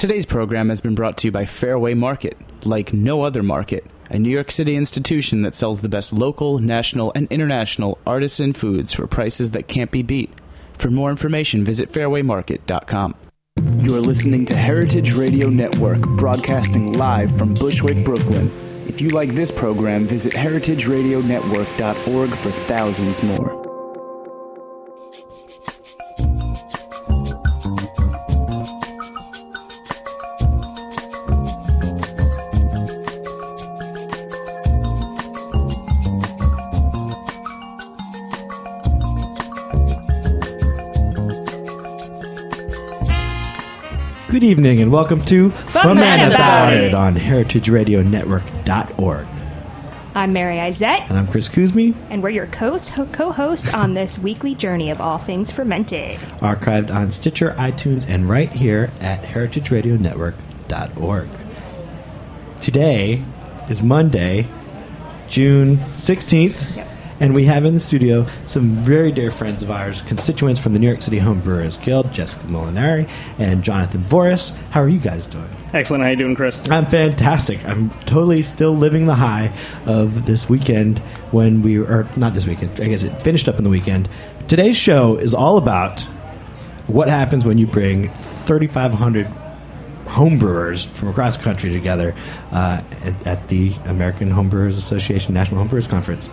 Today's program has been brought to you by Fairway Market, like no other market, a New York City institution that sells the best local, national, and international artisan foods for prices that can't be beat. For more information, visit fairwaymarket.com. You're listening to Heritage Radio Network, broadcasting live from Bushwick, Brooklyn. If you like this program, visit heritageradionetwork.org for thousands more. Good evening and welcome to Foment About It on heritageradionetwork.org. I'm Mary Izette. And I'm Chris Kuzmi. And we're your co-hosts on this weekly journey of all things fermented. Archived on Stitcher, iTunes, and right here at heritageradionetwork.org. Today is Monday, June 16th. Yep. And we have in the studio some very dear friends of ours, constituents from the New York City Home Brewers Guild, Jessica Molinari and Jonathan Voris. How are you guys doing? Excellent. How are you doing, Chris? I'm fantastic. I'm totally still living the high of this weekend when we were, not this weekend, I guess it finished up in the weekend. Today's show is all about what happens when you bring 3,500 homebrewers from across the country together at the American Homebrewers Association National Homebrewers Conference.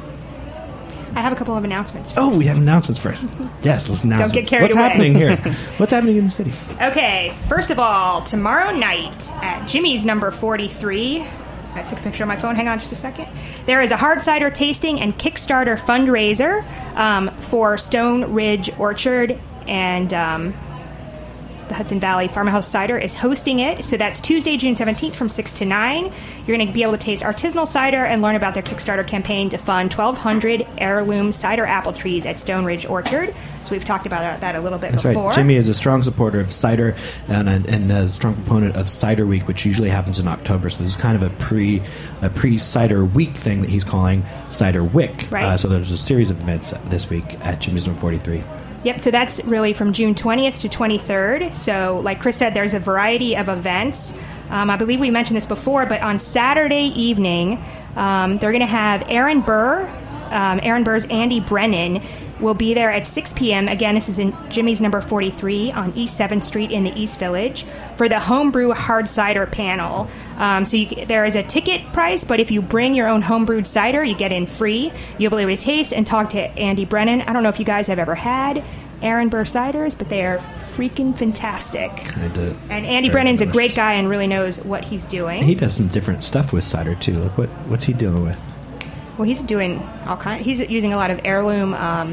I have a couple of announcements first. Oh, we have announcements first. Yes, let's announce. Don't get carried away. What's happening here? What's happening in the city? Okay, first of all, tomorrow night at Jimmy's number 43, I took a picture on my phone. Hang on just a second. There is a hard cider tasting and Kickstarter fundraiser for Stone Ridge Orchard, and the Hudson Valley Farmhouse Cider is hosting it. So that's Tuesday, June 17th from 6 to 9. You're going to be able to taste artisanal cider and learn about their Kickstarter campaign to fund 1,200 heirloom cider apple trees at Stone Ridge Orchard. So we've talked about that a little bit before. Right. Jimmy is a strong supporter of cider and a strong proponent of Cider Week, which usually happens in October. So this is kind of a pre-Cider Week thing that he's calling Cider Wick. Right. So there's a series of events this week at Jimmy's number 43. Yep, so that's really from June 20th to 23rd. So like Chris said, there's a variety of events. I believe we mentioned this before, but on Saturday evening, they're going to have Aaron Burr. Aaron Burr's Andy Brennan will be there at 6 p.m. Again, this is in Jimmy's number 43 on East 7th Street in the East Village for the Homebrew Hard Cider panel. There is a ticket price, but if you bring your own homebrewed cider, you get in free. You'll be able to taste and talk to Andy Brennan. I don't know if you guys have ever had Aaron Burr ciders, but they are freaking fantastic. And Andy Brennan's delicious. A great guy and really knows what he's doing. He does some different stuff with cider, too. Look, what's he dealing with? Well, he's doing all kinds. He's using a lot of heirloom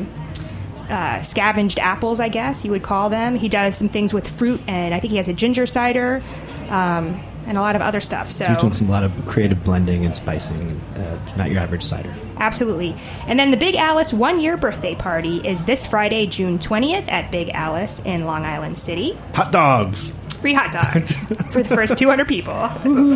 scavenged apples, I guess you would call them. He does some things with fruit, and I think he has a ginger cider and a lot of other stuff. So he's doing a lot of creative blending and spicing, not your average cider. Absolutely. And then the Big Alice 1-year birthday party is this Friday, June 20th at Big Alice in Long Island City. Hot dogs. Free hot dogs for the first 200 people.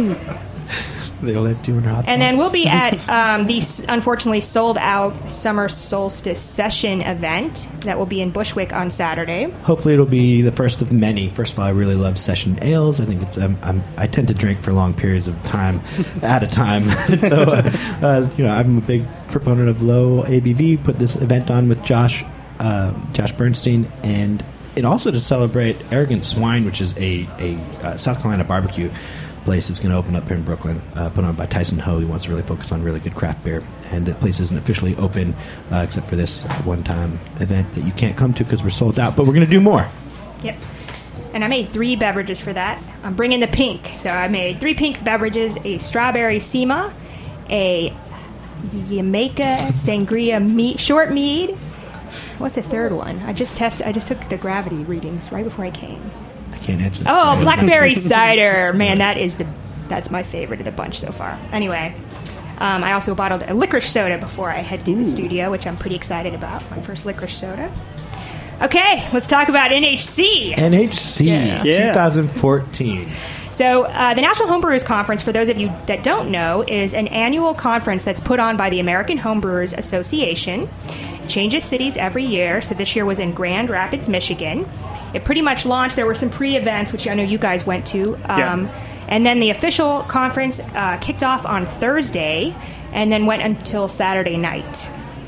They all have 200 hot dogs. And then we'll be at the unfortunately sold-out Summer Solstice Session event that will be in Bushwick on Saturday. Hopefully it'll be the first of many. First of all, I really love session ales. I think it's, I tend to drink for long periods of time at a time. So, I'm a big proponent of low ABV. Put this event on with Josh Bernstein, and it also to celebrate Arrogant Swine, which is a South Carolina barbecue place that's going to open up here in Brooklyn, put on by Tyson Ho. He wants to really focus on really good craft beer, and the place isn't officially open except for this one-time event that you can't come to because we're sold out, but we're going to do more. Yep. And I made 3 beverages for that. I'm bringing the pink, so I made 3 pink beverages: a strawberry Sima, a Jamaica Sangria short mead. What's the third one? I just took the gravity readings right before I came. Can't answer. Oh, blackberry cider. Man, that's my favorite of the bunch so far. Anyway, I also bottled a licorice soda before I head to the studio, which I'm pretty excited about. My first licorice soda. Okay, let's talk about NHC. NHC 2014. So the National Homebrewers Conference, for those of you that don't know, is an annual conference that's put on by the American Homebrewers Association. changes cities every year. So this year was in Grand Rapids, Michigan. It pretty much launched. There were some pre-events, which I know you guys went to. And then the official conference kicked off on Thursday and then went until Saturday night.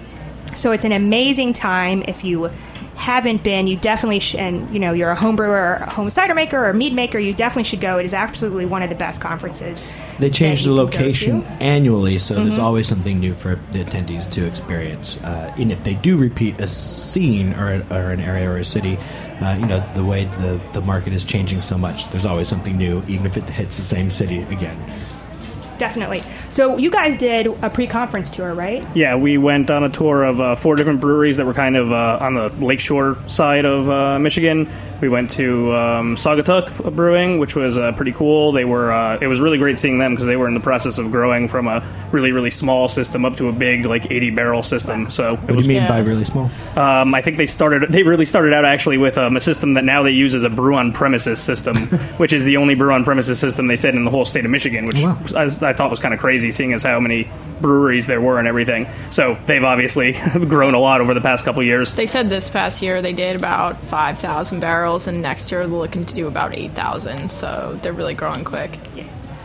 So it's an amazing time. If you haven't been, you definitely and you're a home brewer, a home cider maker, or a mead maker, you definitely should go. It is absolutely one of the best conferences. They change the location annually, so there's always something new for the attendees to experience. And if they do repeat a scene or an area or a city, the way the market is changing so much, there's always something new, even if it hits the same city again. Definitely. So you guys did a pre-conference tour, right? Yeah, we went on a tour of 4 different breweries that were kind of on the lakeshore side of Michigan. We went to Saugatuck Brewing, which was pretty cool. They were it was really great seeing them because they were in the process of growing from a really, really small system up to a big, 80-barrel system. So what do you mean by really small? I think they really started out actually with a system that now they use as a brew-on-premises system, which is the only brew-on-premises system they said in the whole state of Michigan, which I thought was kind of crazy, seeing as how many breweries there were and everything. So they've obviously grown a lot over the past couple of years. They said this past year they did about 5,000 barrels, and next year they're looking to do about 8,000. So they're really growing quick. Yeah.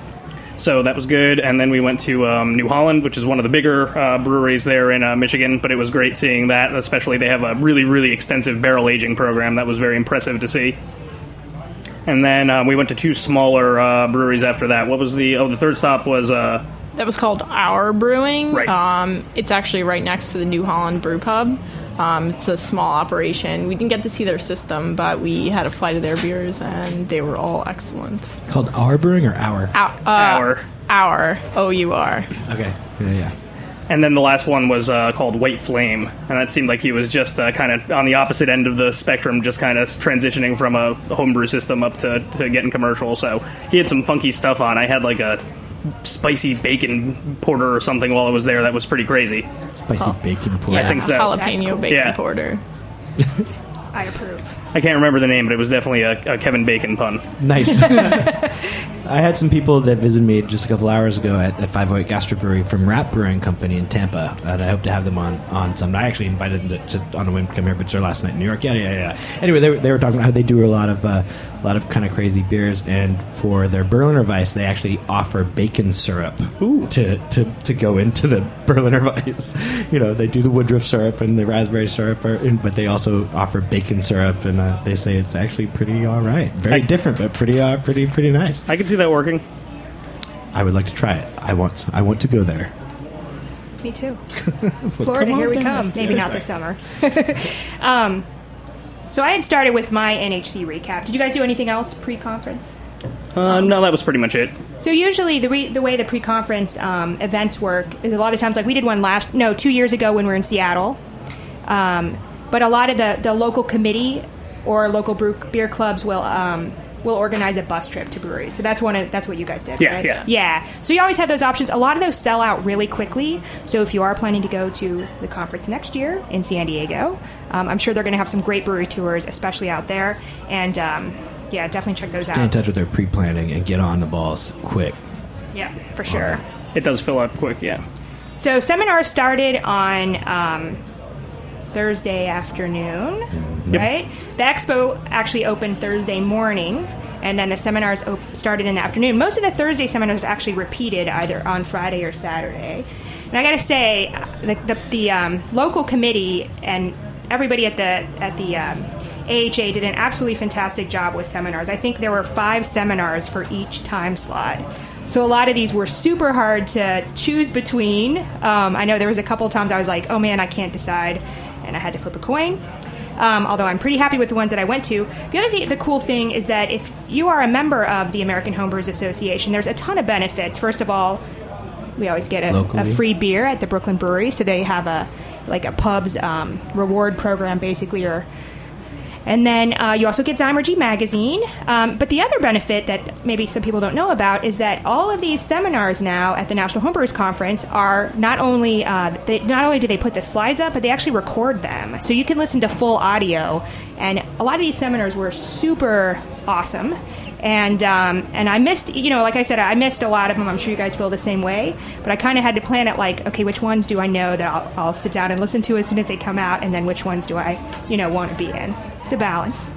So that was good. And then we went to New Holland, which is one of the bigger breweries there in Michigan. But it was great seeing that, especially they have a really, really extensive barrel aging program. That was very impressive to see. And then we went to 2 smaller breweries after that. What was the third stop was... that was called Our Brewing. Right. It's actually right next to the New Holland Brew Pub. It's a small operation. We didn't get to see their system, but we had a flight of their beers, and they were all excellent. Called Our Brewing or Our? Our. Our. O-U-R. Okay. Yeah. And then the last one was called White Flame, and that seemed like he was just kind of on the opposite end of the spectrum, just kind of transitioning from a homebrew system up to getting commercial. So he had some funky stuff on. I had like a spicy bacon porter or something while I was there. That was pretty crazy. Spicy bacon porter? Yeah, I think so. Jalapeno cool. bacon porter. I approve. I can't remember the name, but it was definitely a Kevin Bacon pun. Nice. I had some people that visited me just a couple hours ago at 508 Gastro Brewery from Rap Brewing Company in Tampa, and I hope to have them on some. I actually invited them on a whim to come here, but it's their last night in New York. Yeah. Anyway, they were talking about how they do a lot of kind of crazy beers, and for their Berliner Weiss, they actually offer bacon syrup to go into the Berliner Weiss. They do the Woodruff syrup and the raspberry syrup, but they also offer bacon syrup, and they say it's actually pretty all right. Very different, but pretty nice. I can see that working. I would like to try it. I want to go there. Me too. Florida, here we come. Maybe not this summer. So I had started with my NHC recap. Did you guys do anything else pre-conference? No, that was pretty much it. So usually the way the pre-conference events work is a lot of times, like we did one 2 years ago when we were in Seattle. But a lot of the local committee or local beer clubs will organize a bus trip to breweries. So that's what you guys did, right? Yeah. So you always have those options. A lot of those sell out really quickly. So if you are planning to go to the conference next year in San Diego, I'm sure they're going to have some great brewery tours, especially out there. And definitely check those out. Stay in touch with their pre-planning and get on the balls quick. Yeah, for sure. It does fill up quick, yeah. So seminars started on Thursday afternoon, right? The expo actually opened Thursday morning, and then the seminars started in the afternoon. Most of the Thursday seminars actually repeated either on Friday or Saturday. And I got to say, the local committee and everybody at the AHA did an absolutely fantastic job with seminars. I think there were 5 seminars for each time slot. So a lot of these were super hard to choose between. I know there was a couple times I was like, oh man, I can't decide. And I had to flip a coin. Although I'm pretty happy with the ones that I went to. The cool thing is that if you are a member of the American Homebrewers Association, there's a ton of benefits. First of all, we always get a free beer at the Brooklyn Brewery, so they have a pub's reward program, basically, and then you also get Zymurgy magazine. But the other benefit that maybe some people don't know about is that all of these seminars now at the National Homebrewers Conference are not only do they put the slides up, but they actually record them. So you can listen to full audio. And a lot of these seminars were super awesome. And I missed, like I said, I missed a lot of them. I'm sure you guys feel the same way. But I kind of had to plan it like, okay, which ones do I know that I'll sit down and listen to as soon as they come out, and then which ones do I, want to be in. It's a balance.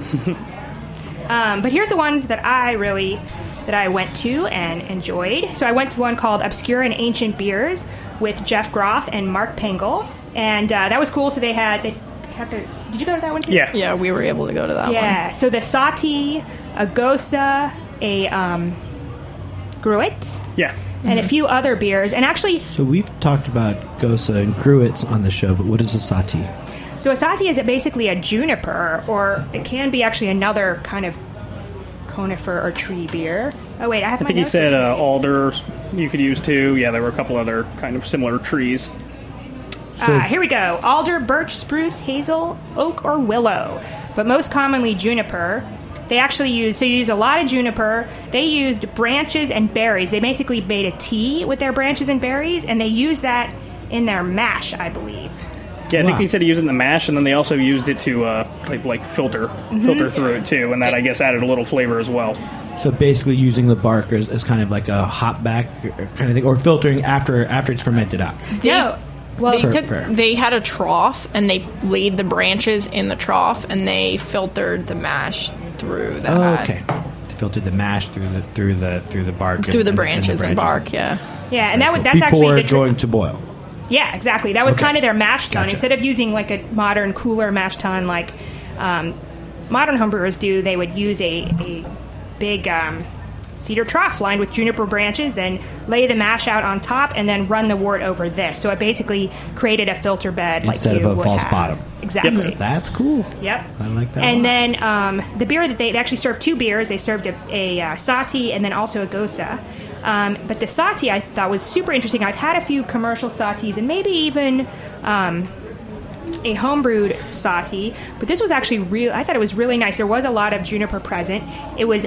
But here's the ones that I went to and enjoyed. So I went to one called Obscure and Ancient Beers with Jeff Groff and Mark Pengel. And that was cool. So they had their, did you go to that one too? Yeah, we were able to go to that one. Yeah, so the Sati, a Gosa, a Gruit, and a few other beers. And actually... So we've talked about Gosa and Gruit on the show, but what is a Sati? So a Sati is basically a juniper, or it can be actually another kind of conifer or tree beer. Oh, wait, I have my I think he notes said with me. alder you could use too. Yeah, there were a couple other kind of similar trees. Here we go. Alder, birch, spruce, hazel, oak, or willow. But most commonly juniper. They actually use a lot of juniper. They used branches and berries. They basically made a tea with their branches and berries, and they used that in their mash, I believe. Yeah, I think he said he used it in the mash, and then they also used it to like filter through it too, and that I guess added a little flavor as well. So basically using the bark as kind of like a hop back kind of thing, or filtering after it's fermented out. They had a trough, and they laid the branches in the trough, and they filtered the mash through that. Oh, okay. They filtered the mash through the bark, through the branches and bark. Yeah, and that's before actually going to boil. Yeah, exactly. That was kind of their mash tun. Gotcha. Instead of using like a modern cooler mash tun like modern homebrewers do, they would use a big cedar trough lined with juniper branches, then lay the mash out on top, and then run the wort over this. So it basically created a filter bed instead like you of a would false have. bottom. Exactly. That's cool. Yep. I like that. And then the beer that they actually served two beers. They served a Sati and then also a Gosa. But the Sati I thought was super interesting. I've had a few commercial Satis and maybe even a homebrewed Sati, but this was actually real. I thought it was really nice. There was a lot of juniper present. It was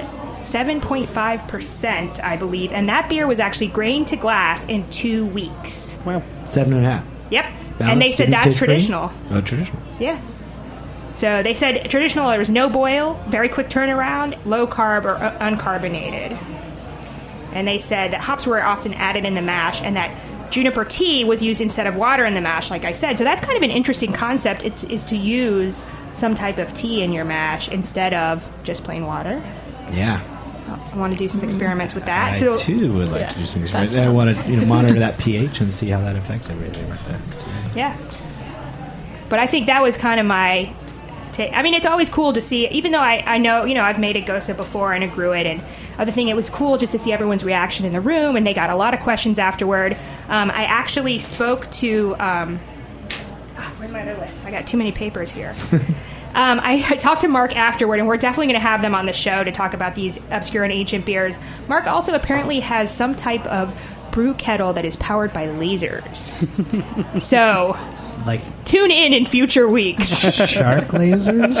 7.5%, I believe, and that beer was actually grained to glass in 2 weeks. Wow. 7.5. Yep. Balanced, And they said didn't that's taste grain? traditional. Oh, traditional. Yeah. So they said traditional, there was no boil, very quick turnaround, low carb or uncarbonated. And they said that hops were often added in the mash, and that juniper tea was used instead of water in the mash, like I said. So that's kind of an interesting concept, is to use some type of tea in your mash instead of just plain water. Yeah. I want to do some experiments with that. I too would like to do some experiments. I want to monitor that pH and see how that affects everything like that. Yeah. But I think that was kind of my take. I mean, it's always cool to see, even though I know, I've made a Gosa before and a Gruit and other thing, it was cool just to see everyone's reaction in the room, and they got a lot of questions afterward. I actually spoke to, where's my other list? I got too many papers here. I talked to Mark afterward, and we're definitely going to have them on the show to talk about these obscure and ancient beers. Mark also apparently has some type of brew kettle that is powered by lasers. So, Like tune in future weeks. shark lasers?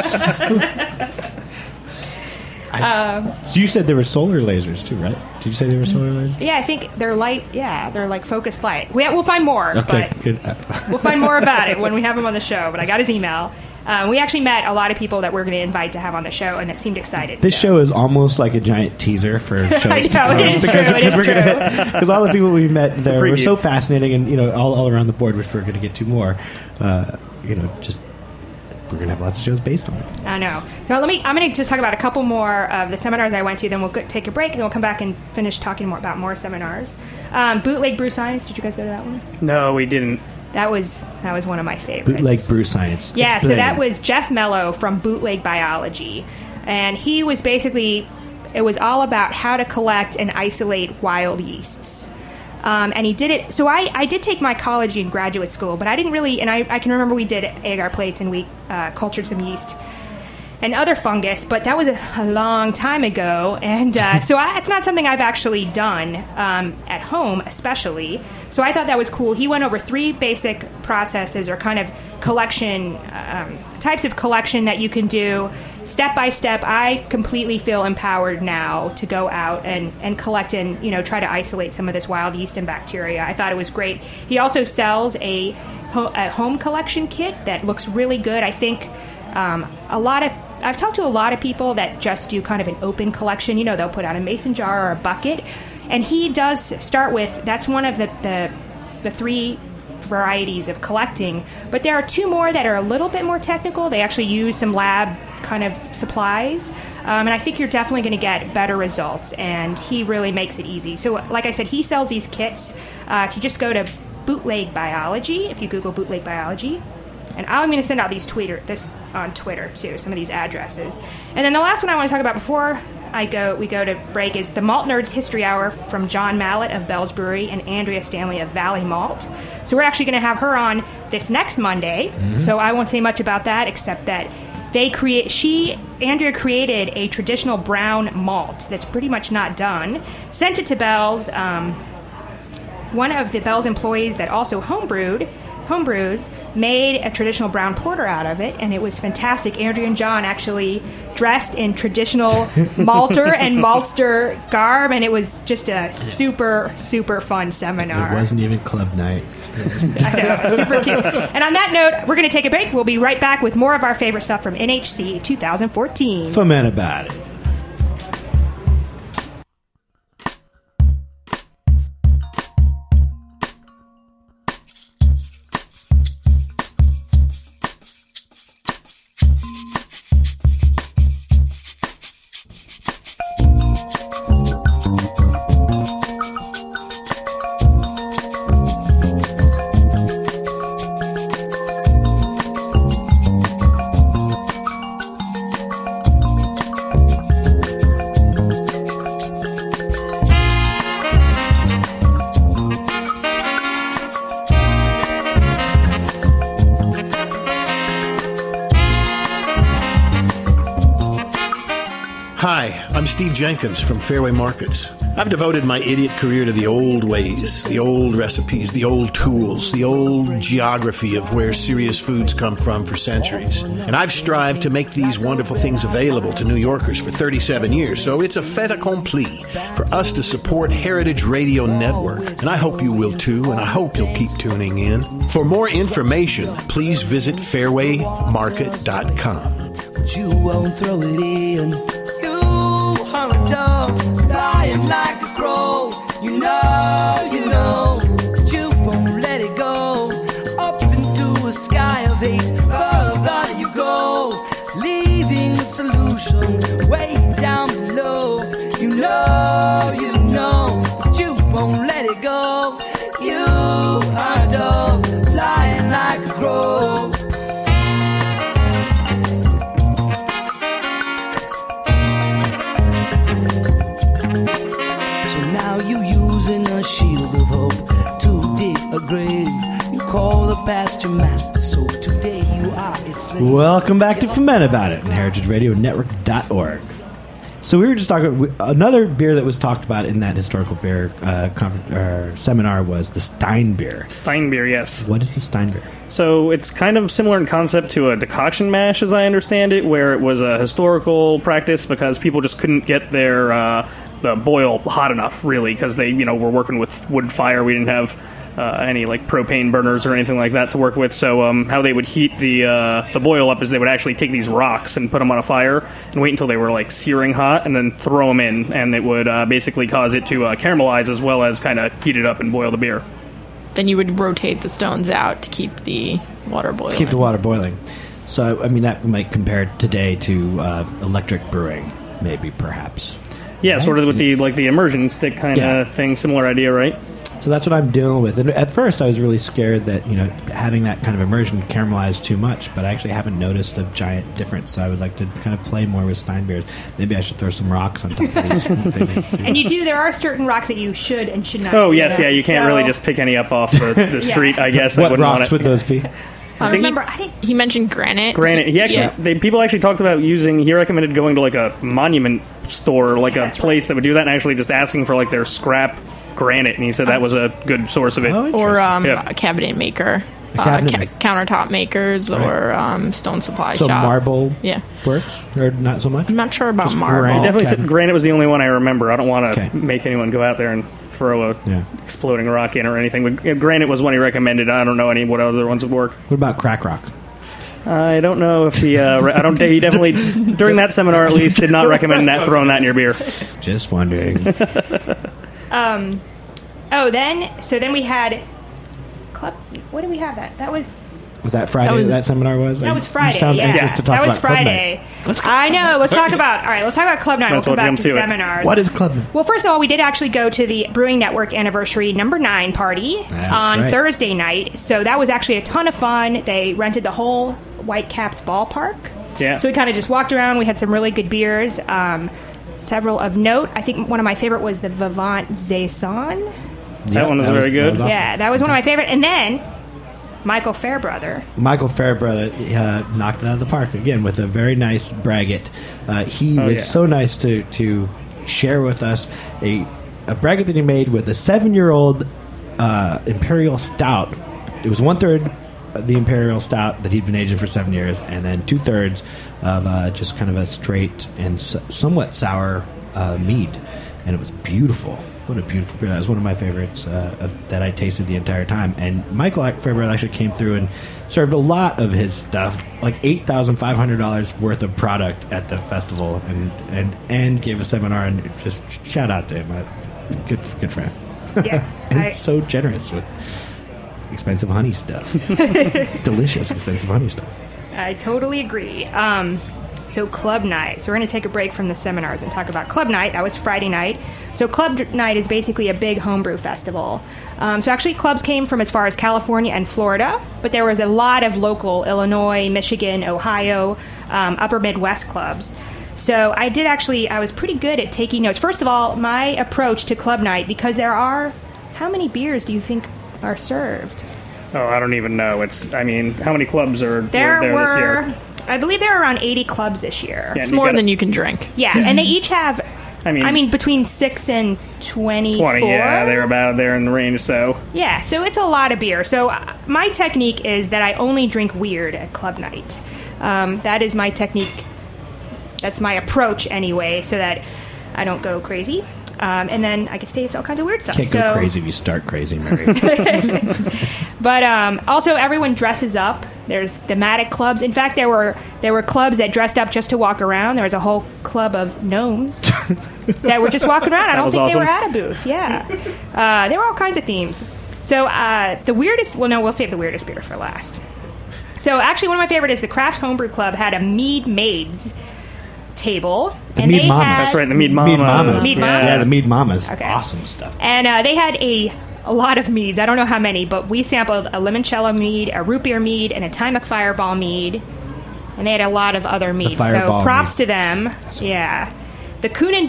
So you said there were solar lasers too, right? Did you say there were solar lasers? Yeah, I think they're light. Yeah, they're like focused light. We'll find more. Okay, but good. We'll find more about it when we have him on the show. But I got his email. We actually met a lot of people that we're going to invite to have on the show, and that seemed excited. This so. show is almost like a giant teaser for shows I to know, come. it is true, it is true. Because all the people we met there were preview. so fascinating, and all around the board, which we're going to get to more. Just we're going to have lots of shows based on it. I know. So I'm going to just talk about a couple more of the seminars I went to. Then we'll take a break, and then we'll come back and finish talking more about more seminars. Bootleg Brew Science. Did you guys go to that one? No, we didn't. That was one of my favorites. Bootleg Brew Science. Yeah, so Explain. that was Jeff Mello from Bootleg Biology. And he was basically, it was all about how to collect and isolate wild yeasts. And he did it, so I did take mycology in graduate school, but I didn't really, and I can remember we did agar plates and we cultured some yeast and other fungus, but that was a long time ago, and so it's not something I've actually done at home, especially. So I thought that was cool. He went over 3 basic processes or kind of collection, types of collection that you can do step by step. I completely feel empowered now to go out and collect and try to isolate some of this wild yeast and bacteria. I thought it was great. He also sells a home collection kit that looks really good. I think a lot of I've talked to a lot of people that just do kind of an open collection. You know, they'll put out a mason jar or a bucket, and he does start with, that's one of the three varieties of collecting, but there are two more that are a little bit more technical. They actually use some lab kind of supplies, and I think you're definitely going to get better results, and he really makes it easy. So like I said, he sells these kits. If you just go to Bootleg Biology, if you Google Bootleg Biology, and I'm going to send out this on Twitter too, some of these addresses. And then the last one I want to talk about before we go to break is the Malt Nerds History Hour from John Mallett of Bell's Brewery and Andrea Stanley of Valley Malt. So we're actually going to have her on this next Monday. Mm-hmm. So I won't say much about that except that Andrea created a traditional brown malt that's pretty much not done, sent it to Bell's. One of the Bell's employees that also homebrews made a traditional brown porter out of it, and it was fantastic. Andrea and John actually dressed in traditional malter and maltster garb, and it was just a super, super fun seminar. It wasn't even club night. I know, super cute. And on that note, we're going to take a break. We'll be right back with more of our favorite stuff from NHC 2014. Foment about it. Hi, I'm Steve Jenkins from Fairway Markets. I've devoted my idiot career to the old ways, the old recipes, the old tools, the old geography of where serious foods come from for centuries. And I've strived to make these wonderful things available to New Yorkers for 37 years, so it's a fait accompli for us to support Heritage Radio Network. And I hope you will too, and I hope you'll keep tuning in. For more information, please visit fairwaymarket.com. You won't throw it in. Flying like a crow, you know, but you won't let it go. Up into a sky of hate, further you go, leaving the solution way down below. You know, but you won't let it go. You are a dove, flying like a crow. Shield of hope to dig a grave. You call the past your master, so today you are its slave. Welcome back to Foment About It on heritageradionetwork.org. So we were just talking, another beer that was talked about in that historical beer seminar was the Stein beer. Stein beer, yes. What is the Stein beer? So it's kind of similar in concept to a decoction mash, as I understand it, where it was a historical practice because people just couldn't get their the boil hot enough, really, because they were working with wood fire. We didn't have any like propane burners or anything like that to work with. So how they would heat the boil up is they would actually take these rocks and put them on a fire and wait until they were like searing hot, and then throw them in, and it would basically cause it to caramelize as well as kind of heat it up and boil the beer. Then you would rotate the stones out to keep the water boiling. Keep the water boiling. So I mean that might compare today to electric brewing, maybe perhaps. Yeah, right? Sort of with the immersion stick kind of thing, similar idea, right? So that's what I'm dealing with. And at first I was really scared that, having that kind of immersion caramelized too much, but I actually haven't noticed a giant difference. So I would like to kind of play more with Stein beers. Maybe I should throw some rocks on top of these. And there are certain rocks that you should and should not. Oh, yes, yeah, you can't really just pick any up off the street, I guess. What rocks would those be? He mentioned granite. People actually talked about he recommended going to like a monument store, like a place that would do that, and actually just asking for like their scrap granite, and he said that was a good source of it. Or a cabinet maker. Countertop makers, right. Or stone supply shop. So marble works? Or not so much? I'm not sure about marble. Granite. Definitely said granite was the only one I remember. I don't want to make anyone go out there and throw a exploding rock in or anything. But granite was one he recommended. I don't know what other ones would work. What about crack rock? I don't know if he. I don't. He definitely during that seminar at least did not recommend that throwing that in your beer. Just wondering. Then we had club. What did we have that? That was that Friday? That seminar was. That was Friday. You sound anxious to talk that was about Club Friday. Night. I know. Let's talk about. All right. Let's talk about Club Night. We'll come back to seminars. What is Club Night? Well, first of all, we did actually go to the Brewing Network Anniversary number 9 party on Thursday night. So that was actually a ton of fun. They rented the whole Whitecaps ballpark. Yeah. So we kind of just walked around. We had some really good beers. Several of note. I think one of my favorite was the Vivant Saison. That one was very good. Awesome. Yeah, that was one of my favorite. And then Michael Fairbrother knocked it out of the park again with a very nice braggot. He was so nice to share with us a braggot that he made with a 7-year-old Imperial Stout. It was 1/3 the Imperial Stout that he'd been aging for 7 years, and then 2/3 of just kind of a straight and somewhat sour mead, and it was beautiful. What a beautiful beer. That was one of my favorites that I tasted the entire time. And Michael Fairbrother actually came through and served a lot of his stuff, like $8,500 worth of product at the festival, and gave a seminar, and just shout out to him. Good friend. Yeah. And so generous with expensive honey stuff. Delicious expensive honey stuff. I totally agree. So Club Night. So we're going to take a break from the seminars and talk about Club Night. That was Friday night. So Club Night is basically a big homebrew festival. So actually clubs came from as far as California and Florida, but there was a lot of local Illinois, Michigan, Ohio, upper Midwest clubs. So I was pretty good at taking notes. First of all, my approach to Club Night, because how many beers do you think are served? Oh, I don't even know. How many clubs were there this year? I believe there are around 80 clubs this year. Yeah, it's more than you can drink. Yeah, and they each have, between 6 and 24. 20, yeah, they're about there in the range, so. Yeah, so it's a lot of beer. So my technique is that I only drink weird at Club Night. That is my technique. That's my approach anyway, so that I don't go crazy. And then I get to taste all kinds of weird stuff. Can't go crazy if you start crazy, Mary. But also, everyone dresses up. There's thematic clubs. In fact, there were clubs that dressed up just to walk around. There was a whole club of gnomes that were just walking around. I don't think awesome. They were at a booth. Yeah, there were all kinds of themes. So the weirdest. Well, no, we'll save the weirdest beer for last. So actually, one of my favorite is the Craft Homebrew Club had a Mead Maids table. The Mead Mamas. That's right, the Mead Mamas. Yeah, the Mead Mamas. Okay. Awesome stuff. And they had a lot of meads. I don't know how many, but we sampled a limoncello mead, a root beer mead, and a Timex Fireball mead. And they had a lot lot meads. So props to them. Awesome. Yeah. The Coonan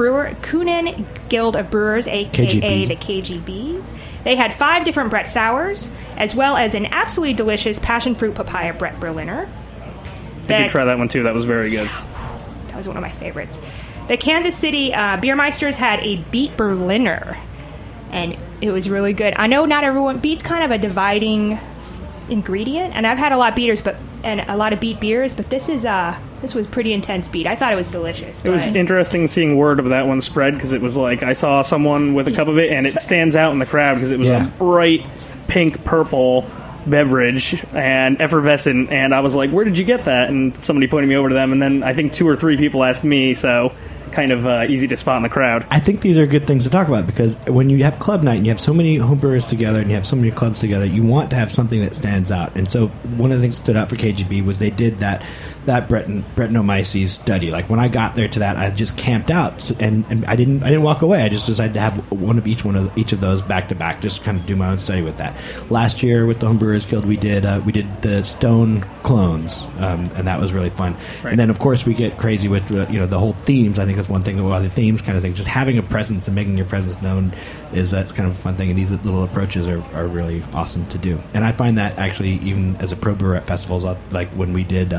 Guild of Brewers, a.k.a. the KGBs. They had 5 different Brett Sours, as well as an absolutely delicious passion fruit papaya Brett Berliner. I did try that one, too. That was very good. That was one of my favorites. The Kansas City Beermeisters had a Beet Berliner, and it was really good. I know not everyone... Beet's kind of a dividing ingredient, and I've had a lot of beaters, and a lot of beet beers, but this was pretty intense beet. I thought it was delicious. It was interesting seeing word of that one spread, because it was like I saw someone with a cup of it, and it stands out in the crowd because it was a bright pink purple beverage and effervescent, and I was like, where did you get that? And somebody pointed me over to them, and then I think 2 or 3 people asked me, so kind of easy to spot in the crowd. I think these are good things to talk about, because when you have club night and you have so many homebrewers together and you have so many clubs together, you want to have something that stands out. And so one of the things that stood out for KGB was they did that Brettanomyces study. Like when I got there to that, I just camped out and I didn't walk away. I just decided to have each of those back to back, just kind of do my own study with that. Last year with the Homebrewers Guild, we did the Stone clones, and that was really fun. Right. And then of course we get crazy with the whole themes. I think that's one thing about the themes kind of thing. Just having a presence and making your presence known that's kind of a fun thing. And these little approaches are really awesome to do. And I find that actually even as a pro brewer at festivals, like when we did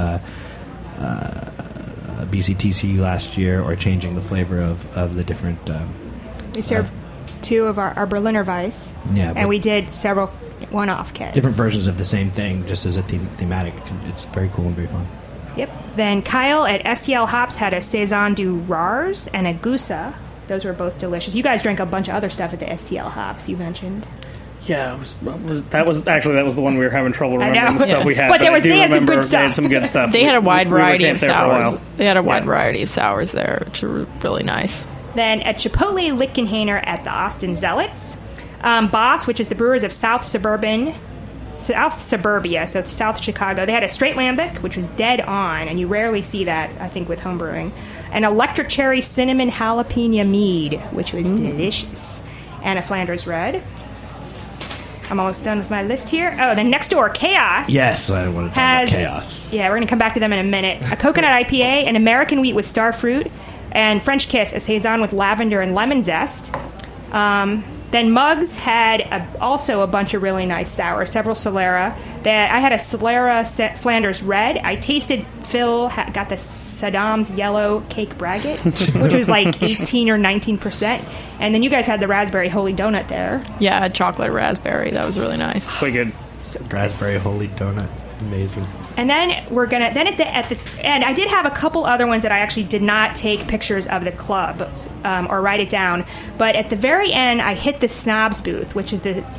BCTC last year, or changing the flavor of the different. We served 2 of our Berliner Weiss, and we did several one-off kits. Different versions of the same thing, just as a thematic. It's very cool and very fun. Yep. Then Kyle at STL Hops had a Saison du Rars and a Gusa. Those were both delicious. You guys drank a bunch of other stuff at the STL Hops, you mentioned. Yeah, that was the one we were having trouble remembering the stuff we had. But they had some good They had stuff. some good stuff. They had a wide variety of camped there for a sours. while. They had a wide variety of sours there, which are really nice. Then at Chipotle Lichtenhainer at the Austin Zealots. Boss, which is the brewers of South Suburbia, so South Chicago. They had a straight lambic, which was dead on, and you rarely see that, I think, with home brewing. An electric cherry cinnamon jalapeno mead, which was delicious. And a Flanders Red. I'm almost done with my list here. Oh, then next door, Chaos. Yes, I want to talk about Chaos. Yeah, we're going to come back to them in a minute. A coconut IPA, an American wheat with star fruit, and French Kiss, a Saison with lavender and lemon zest. Then Muggs had also a bunch of really nice sours, several Solera. I had a Solera Flanders Red. I tasted Phil got the Saddam's Yellow Cake Braggot, which was like 18 or 19%. And then you guys had the Raspberry Holy Donut there. Yeah, chocolate raspberry. That was really nice. Quite good. Raspberry Holy Donut. Amazing. And then at the end, I did have a couple other ones that I actually did not take pictures of the club or write it down. But at the very end, I hit the Snobs booth, which is the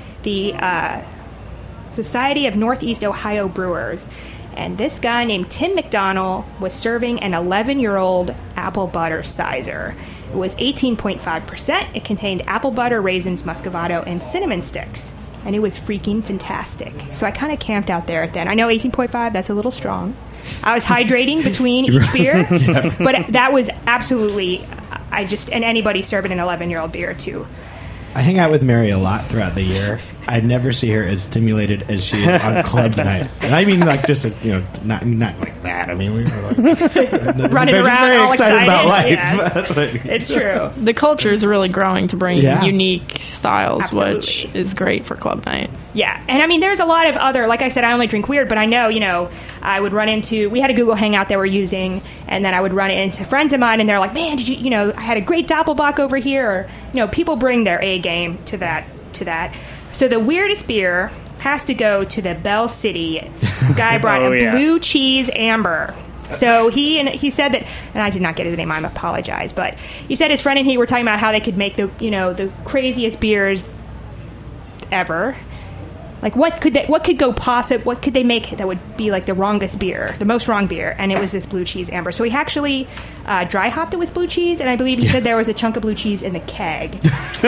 Society of Northeast Ohio Brewers. And this guy named Tim McDonnell was serving an 11-year-old apple butter sizer. It was 18.5%. It contained apple butter, raisins, muscovado, and cinnamon sticks. And it was freaking fantastic. So I kind of camped out there then. I know 18.5, that's a little strong. I was hydrating between each beer, but that was absolutely, and anybody serving an 11-year-old beer too. I hang out with Mary a lot throughout the year. I never see her as stimulated as she is on club night. And I mean, like, just, not like that. I mean, we were like running around, very all excited about life. Yes. It's true. The culture is really growing to bring unique styles, Absolutely. which is great for club night. Yeah, and I mean, there's a lot of other, like I said, I only drink weird, but I know, I would run into, we had a Google Hangout that we're using, and then I would run into friends of mine, and they're like, man, did you, I had a great Doppelbock over here, or, people bring their A game to that. So the weirdest beer has to go to the Bell City. This guy brought blue cheese amber. So he said that, and I did not get his name, I apologize, but he said his friend and he were talking about how they could make the craziest beers ever. Like what could they make that would be like the wrongest beer, the most wrong beer, and it was this blue cheese amber. So he actually dry hopped it with blue cheese, and I believe he said there was a chunk of blue cheese in the keg.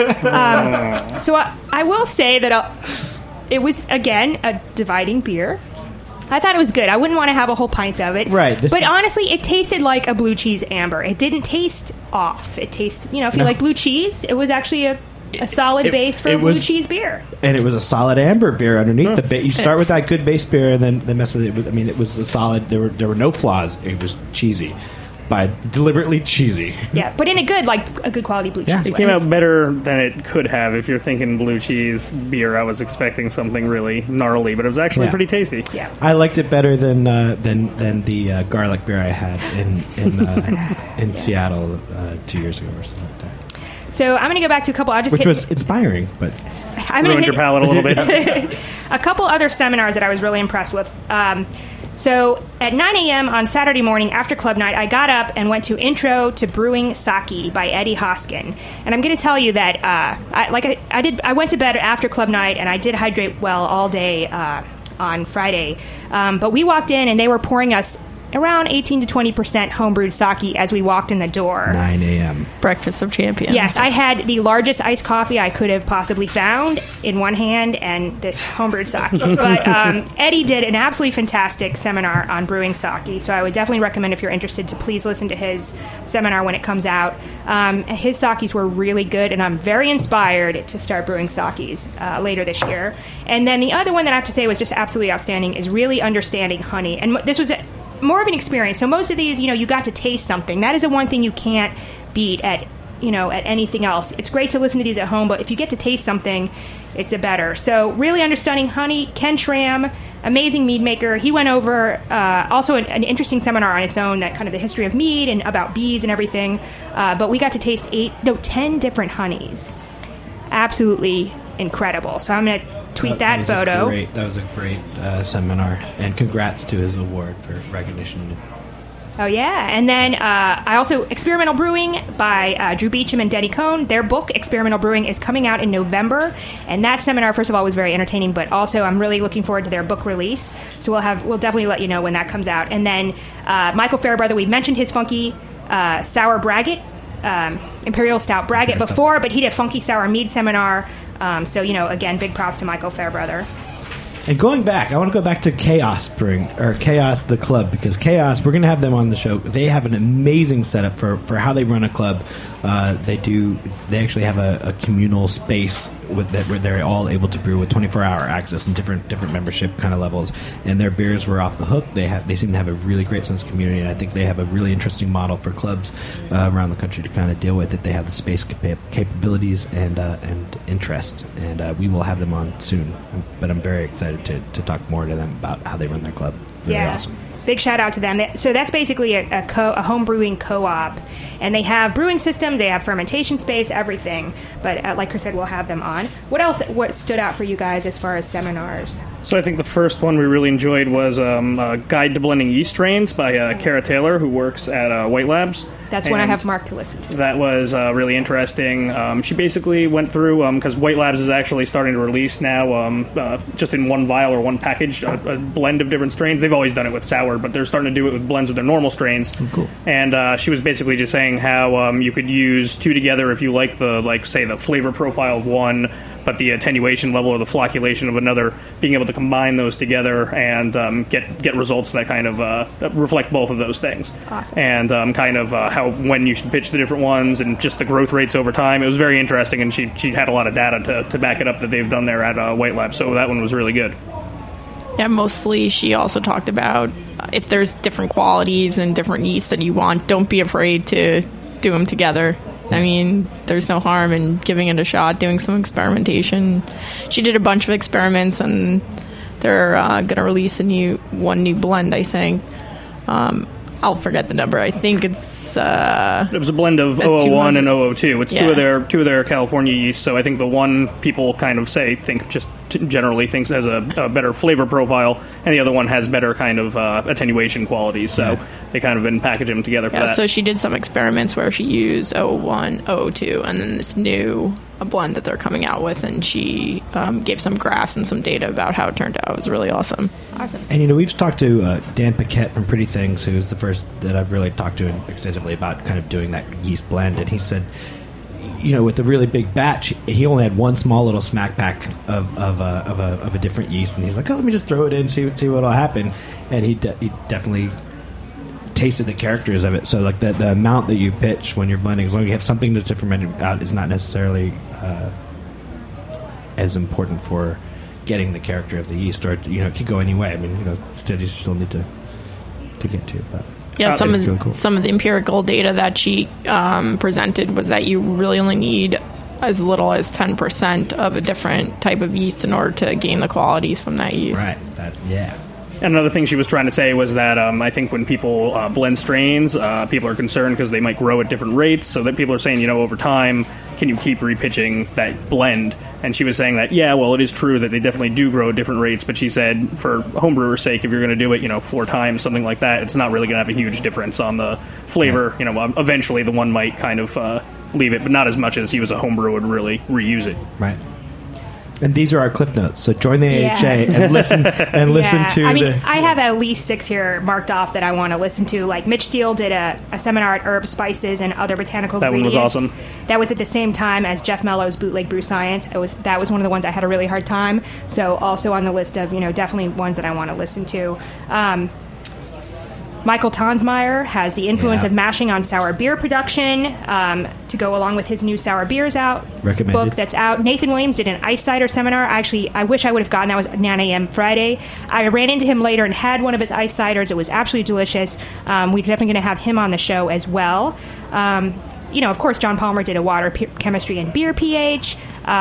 So I will say that it was again a dividing beer. I thought it was good. I wouldn't want to have a whole pint of it. Right. But honestly, it tasted like a blue cheese amber. It didn't taste off. It tasted, if you like blue cheese, it was actually a solid base for a blue cheese beer. And it was a solid amber beer underneath the base. You start with that good base beer and then mess with it. I mean, it was a solid, there were no flaws. It was cheesy. Deliberately cheesy. Yeah, but in a good quality blue cheese way. It came out better than it could have. If you're thinking blue cheese beer, I was expecting something really gnarly, but it was actually pretty tasty. Yeah, I liked it better than the garlic beer I had in Seattle 2 years ago or something like that. So I'm going to go back to a couple. Which was inspiring, but ruined your palate a little bit. A couple other seminars that I was really impressed with. So at 9 a.m. on Saturday morning after club night, I got up and went to Intro to Brewing Sake by Eddie Hoskin. And I'm going to tell you that I went to bed after club night and I did hydrate well all day on Friday. But we walked in and they were pouring us around 18 to 20% homebrewed sake as we walked in the door. 9 a.m. Breakfast of champions. Yes, I had the largest iced coffee I could have possibly found in one hand and this homebrewed sake. But Eddie did an absolutely fantastic seminar on brewing sake, so I would definitely recommend if you're interested to please listen to his seminar when it comes out. His sakes were really good, and I'm very inspired to start brewing sakes later this year. And then the other one that I have to say was just absolutely outstanding is really understanding honey. And this was more of an experience. So most of these, you got to taste something. That is the one thing you can't beat at anything else. It's great to listen to these at home, but if you get to taste something, it's a better. So really understanding honey. Ken Schramm, amazing mead maker. He went over also an interesting seminar on its own, that kind of the history of mead and about bees and everything. But we got to taste 10 different honeys. Absolutely incredible. So I'm going to tweet that photo. That was a great seminar, and congrats to his award for recognition. Oh, yeah. And then I also, Experimental Brewing by Drew Beecham and Denny Cohn. Their book, Experimental Brewing, is coming out in November. And that seminar, first of all, was very entertaining, but also I'm really looking forward to their book release. So we'll definitely let you know when that comes out. And then Michael Fairbrother, we mentioned his funky sour braggot, Imperial Stout braggot before, but he did a funky sour mead seminar. So, again, big props to Michael Fairbrother. And going back, I want to go back to Chaos Brewing, or Chaos the Club, because Chaos, we're going to have them on the show. They have an amazing setup for how they run a club. They actually have a communal space where they're all able to brew with 24-hour access and different membership kind of levels. And their beers were off the hook. They seem to have a really great sense of community, and I think they have a really interesting model for clubs around the country to kind of deal with it. They have the space capabilities and interest, and we will have them on soon. But I'm very excited to talk more to them about how they run their club. Really awesome. Big shout out to them. So that's basically a home brewing co-op, and they have brewing systems, they have fermentation space, everything. But like Chris said, we'll have them on. What stood out for you guys as far as seminars? So I think the first one we really enjoyed was Guide to Blending Yeast Strains by Kara Taylor, who works at White Labs. That's one I have marked to listen to. That was really interesting. She basically went through, because White Labs is actually starting to release now, just in one vial or one package, a blend of different strains. They've always done it with sour, but they're starting to do it with blends of their normal strains. Oh, cool. And she was basically just saying how you could use two together if you like the flavor profile of one, but the attenuation level or the flocculation of another, being able to combine those together and get results that kind of reflect both of those things. Awesome. And kind of when you should pitch the different ones and just the growth rates over time. It was very interesting, and she had a lot of data to back it up that they've done there at White Lab. So that one was really good. Yeah, mostly she also talked about if there's different qualities and different yeasts that you want, don't be afraid to do them together. I mean, there's no harm in giving it a shot, doing some experimentation. She did a bunch of experiments, and they're going to release one new blend, I think. I'll forget the number. I think it's... it was a blend of 001 and 002. It's two of their California yeasts, so I think the one people kind of generally thinks has a better flavor profile, and the other one has better kind of attenuation qualities, so they kind of been packaging them together for that. So she did some experiments where she used 001, 002, and then this new blend that they're coming out with, and she gave some graphs and some data about how it turned out. It was really awesome. And we've talked to Dan Paquette from Pretty Things, who's the first that I've really talked to extensively about kind of doing that yeast blend, and he said, with the really big batch, he only had one small little smack pack of a different yeast, and he's like, let me just throw it in, see what'll happen, and he definitely tasted the characters of it. So like the amount that you pitch when you're blending, as long as you have something to ferment it out, is not necessarily as important for getting the character of the yeast, or it could go any way. I mean, studies still need to get to, but yeah, some of the empirical data that she presented was that you really only need as little as 10% of a different type of yeast in order to gain the qualities from that yeast. Right. And another thing she was trying to say was that I think when people blend strains, people are concerned because they might grow at different rates, so that people are saying, over time, can you keep repitching that blend? And she was saying that, it is true that they definitely do grow at different rates, but she said for homebrewer's sake, if you're going to do it, 4 times, something like that, it's not really going to have a huge difference on the flavor. Eventually the one might kind of leave it, but not as much as he was a homebrewer would really reuse it. Right. And these are our cliff notes. So join the AHA and listen to I have at least 6 here marked off that I want to listen to. Like Mitch Steele did a seminar at Herbs, Spices, and Other Botanical Ingredients. That one was awesome. That was at the same time as Jeff Mellow's Bootleg Brew Science. That was one of the ones I had a really hard time. So also on the list of, definitely ones that I want to listen to. Michael Tonsmeyer has the influence of mashing on sour beer production to go along with his new Sour Beers Out book that's out. Nathan Williams did an ice cider seminar. I wish I would have gotten that. Was at 9 a.m. Friday. I ran into him later and had one of his ice ciders. It was absolutely delicious. We're definitely going to have him on the show as well. Of course, John Palmer did a water chemistry and beer pH.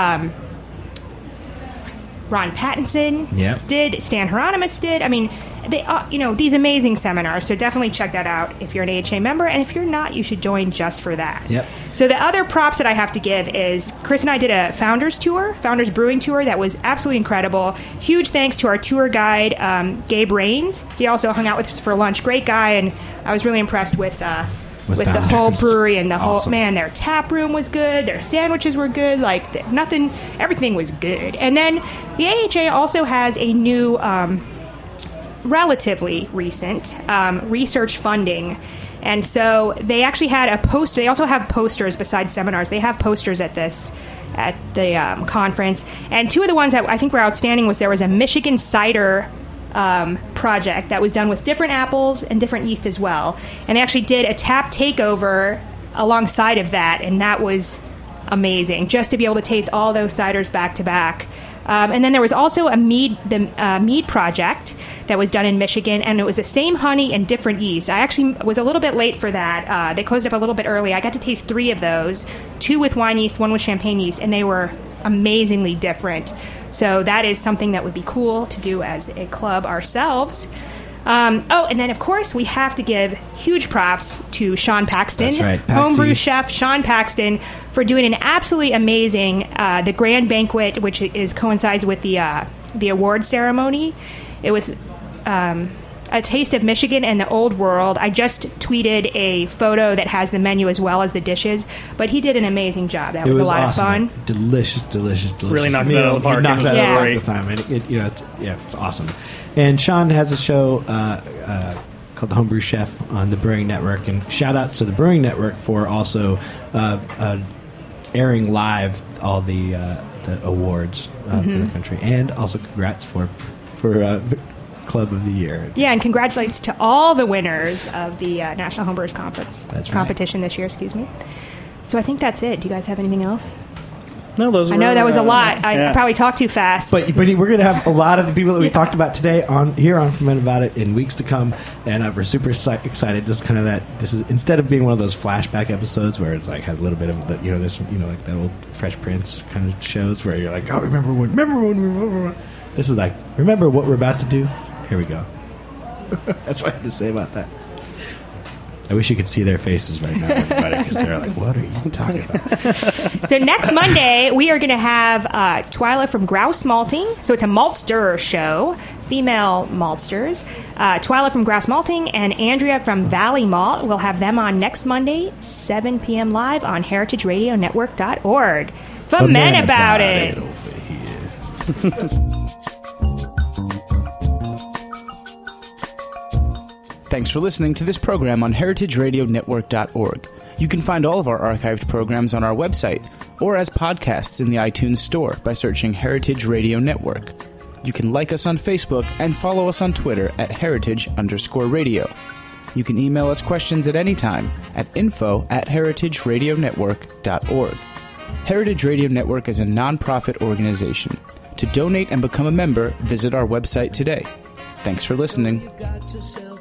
Ron Pattinson did. Stan Hieronymus did. I mean, they, these amazing seminars. So definitely check that out if you're an AHA member. And if you're not, you should join just for that. Yep. So the other props that I have to give is Chris and I did a Founders Brewing Tour that was absolutely incredible. Huge thanks to our tour guide, Gabe Rains. He also hung out with us for lunch. Great guy and I was really impressed with the Founders. whole brewery and the whole Awesome. man. Their tap room was good. Their sandwiches were good. Like everything was good. And then the AHA also has a new, relatively recent research funding. And so they actually had a poster. They also have posters besides seminars. They have posters at the conference. And two of the ones that I think were outstanding there was a Michigan cider project that was done with different apples and different yeast as well. And they actually did a tap takeover alongside of that, and that was amazing, just to be able to taste all those ciders back to back. And then there was also the mead project that was done in Michigan, and it was the same honey and different yeast. I actually was a little bit late for that. They closed up a little bit early. I got to taste 3 of those, 2 with wine yeast, 1 with champagne yeast, and they were amazingly different. So that is something that would be cool to do as a club ourselves. And then, of course, we have to give huge props to Sean Paxton, That's right, Paxy. homebrew chef Sean Paxton, for doing an absolutely amazing the grand banquet, which coincides with the award ceremony. It was a taste of Michigan and the old world. I just tweeted a photo that has the menu as well as the dishes, but he did an amazing job. That was a lot awesome. of fun. Delicious. Really knocked it out of the park. He knocked It was it out of the park great. this time, and it's awesome. And Sean has a show called The Homebrew Chef on the Brewing Network, and shout out to the Brewing Network for also airing live all the awards for the country, and also congrats for Club of the Year. Yeah, and congratulations to all the winners of the National Homebrewers That's competition this year. Excuse me. So I think that's it. Do you guys have anything else? No, those. I know that was a lot. Yeah. I probably talked too fast. But we're going to have a lot of the people that we talked about today on Ferment About It in weeks to come, and we're super excited. This is kind of that. This is, instead of being one of those flashback episodes where it's like has a little bit of the, like that old Fresh Prince kind of shows where you're like, oh, remember when. This is like, remember what we're about to do. Here we go. That's what I had to say about that. I wish you could see their faces right now, everybody, because they're like, what are you talking about? So next Monday, we are going to have Twyla from Grouse Malting. So it's a malt stirrer show, female maltsters. Twyla from Grouse Malting and Andrea from Valley Malt. We'll have them on next Monday, 7 p.m. live on heritageradionetwork.org. Ferment About It. Over here. Thanks for listening to this program on heritageradionetwork.org. You can find all of our archived programs on our website or as podcasts in the iTunes Store by searching Heritage Radio Network. You can like us on Facebook and follow us on Twitter at @heritage_radio. You can email us questions at any time at info@heritageradionetwork.org. Heritage Radio Network is a nonprofit organization. To donate and become a member, visit our website today. Thanks for listening. You got yourself